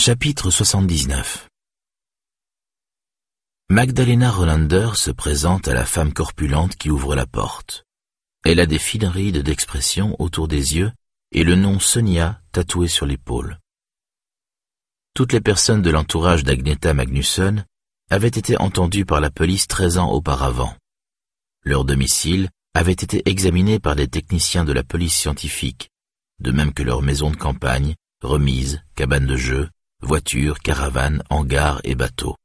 Chapitre 79. Magdalena Relander se présente à la femme corpulente qui ouvre la porte. Elle a des fines rides d'expression autour des yeux et le nom Sonia tatoué sur l'épaule. Toutes les personnes de l'entourage d'Agneta Magnusson avaient été entendues par la police 13 ans auparavant. Leur domicile avait été examiné par des techniciens de la police scientifique, de même que leur maison de campagne, remise, cabane de jeu, voitures, caravanes, hangars et bateaux.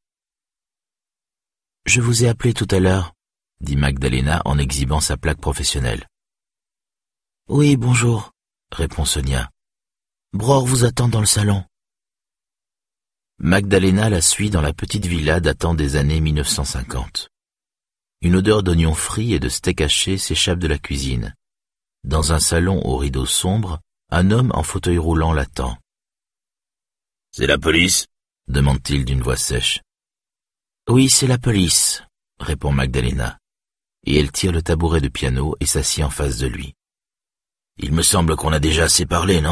« Je vous ai appelé tout à l'heure, » dit Magdalena en exhibant sa plaque professionnelle. « Oui, bonjour, » répond Sonia. « Bror vous attend dans le salon. » Magdalena la suit dans la petite villa datant des années 1950. Une odeur d'oignons frits et de steak haché s'échappe de la cuisine. Dans un salon aux rideaux sombres, un homme en fauteuil roulant l'attend. « C'est la police ?» demande-t-il d'une voix sèche. « Oui, c'est la police », répond Magdalena, et elle tire le tabouret de piano et s'assied en face de lui. « Il me semble qu'on a déjà assez parlé, non ?»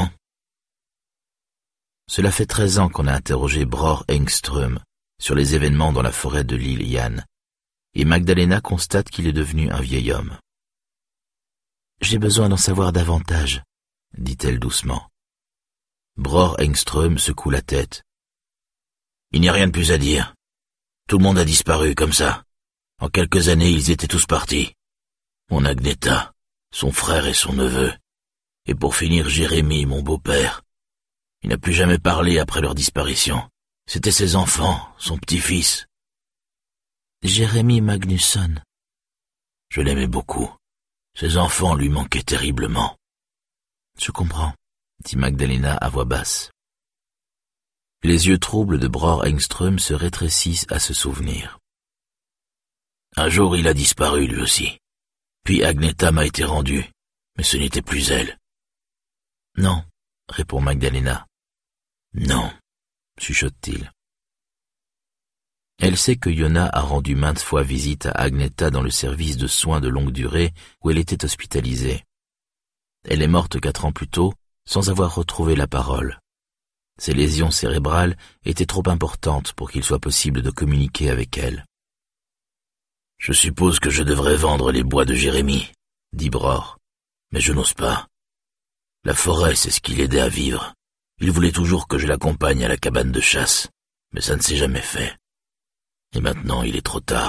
Cela fait 13 ans qu'on a interrogé Bror Engström sur les événements dans la forêt de l'île Yann, et Magdalena constate qu'il est devenu un vieil homme. « J'ai besoin d'en savoir davantage », dit-elle doucement. Bror Engström secoue la tête. « Il n'y a rien de plus à dire. Tout le monde a disparu comme ça. En quelques années, ils étaient tous partis. Mon Agneta, son frère et son neveu. Et pour finir, Jérémie, mon beau-père. Il n'a plus jamais parlé après leur disparition. C'étaient ses enfants, son petit-fils. Jérémie Magnusson. Je l'aimais beaucoup. Ses enfants lui manquaient terriblement. Je comprends, dit Magdalena à voix basse. Les yeux troubles de Bror Engström se rétrécissent à ce souvenir. Un jour, il a disparu lui aussi. Puis Agneta m'a été rendue, mais ce n'était plus elle. Non, répond Magdalena. Non, chuchote-t-il. Elle sait que Yona a rendu maintes fois visite à Agneta dans le service de soins de longue durée où elle était hospitalisée. Elle est morte 4 ans plus tôt, sans avoir retrouvé la parole. Ses lésions cérébrales étaient trop importantes pour qu'il soit possible de communiquer avec elle. « Je suppose que je devrais vendre les bois de Jérémie, » dit Bror, « mais je n'ose pas. La forêt, c'est ce qui l'aidait à vivre. Il voulait toujours que je l'accompagne à la cabane de chasse, mais ça ne s'est jamais fait. Et maintenant, il est trop tard. »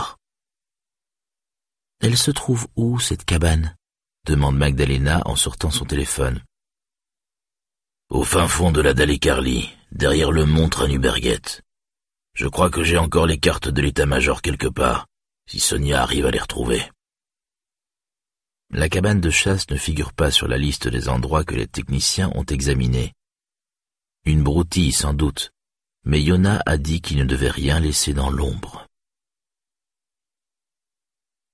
« Elle se trouve où, cette cabane ?» demande Magdalena en sortant son téléphone. « Au fin fond de la Dalecarlie, derrière le mont Tranuberget. Je crois que j'ai encore les cartes de l'état-major quelque part, si Sonia arrive à les retrouver. » La cabane de chasse ne figure pas sur la liste des endroits que les techniciens ont examinés. Une broutille sans doute, mais Yona a dit qu'il ne devait rien laisser dans l'ombre.